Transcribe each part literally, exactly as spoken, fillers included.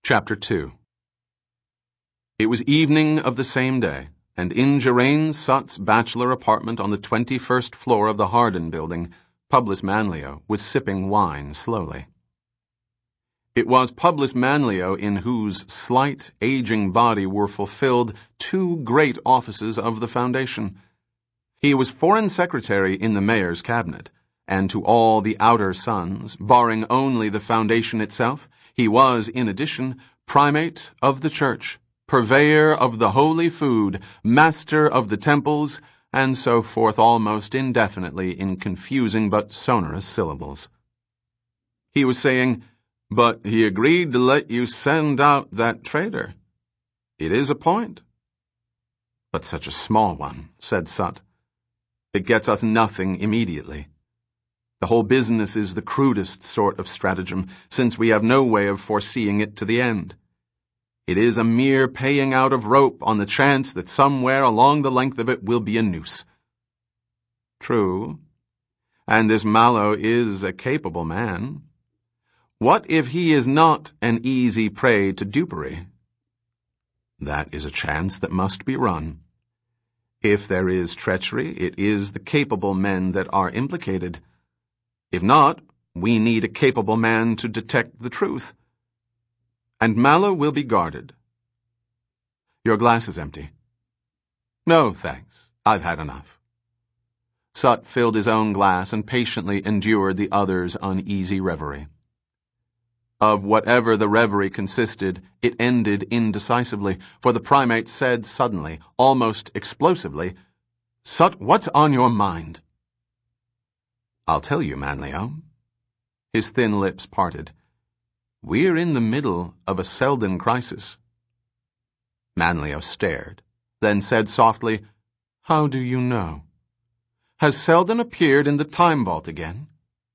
Chapter two. It was evening of the same day, and in Geraint Sutt's bachelor apartment on the twenty-first floor of the Harden building, Publius Manlio was sipping wine slowly. It was Publius Manlio in whose slight, aging body were fulfilled two great offices of the Foundation. He was foreign secretary in the mayor's cabinet, and to all the outer sons, barring only the Foundation itself, he was, in addition, primate of the church, purveyor of the holy food, master of the temples, and so forth almost indefinitely in confusing but sonorous syllables. He was saying, "But he agreed to let you send out that traitor. It is a point." "But such a small one," said Sutt. "It gets us nothing immediately. The whole business is the crudest sort of stratagem, since we have no way of foreseeing it to the end. It is a mere paying out of rope on the chance that somewhere along the length of it will be a noose." "True. And this Mallow is a capable man. What if he is not an easy prey to dupery?" "That is a chance that must be run. If there is treachery, it is the capable men that are implicated. If not, we need a capable man to detect the truth. And Mallow will be guarded. Your glass is empty." "No, thanks. I've had enough." Sutt filled his own glass and patiently endured the other's uneasy reverie. Of whatever the reverie consisted, it ended indecisively, for the primate said suddenly, almost explosively, "Sutt, what's on your mind?" "I'll tell you, Manlio." His thin lips parted. "We're in the middle of a Selden crisis." Manlio stared, then said softly, "How do you know? Has Selden appeared in the time vault again?"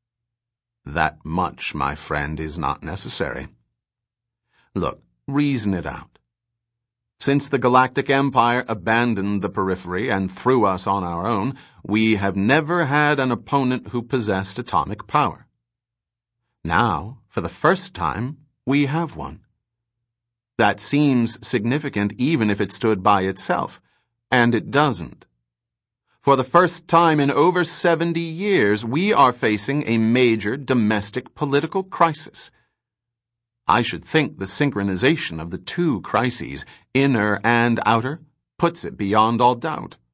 "That much, my friend, is not necessary. Look, reason it out. Since the Galactic Empire abandoned the periphery and threw us on our own, we have never had an opponent who possessed atomic power. Now, for the first time, we have one. That seems significant even if it stood by itself, and it doesn't. For the first time in over seventy years, we are facing a major domestic political crisis. I should think the synchronization of the two crises, inner and outer, puts it beyond all doubt.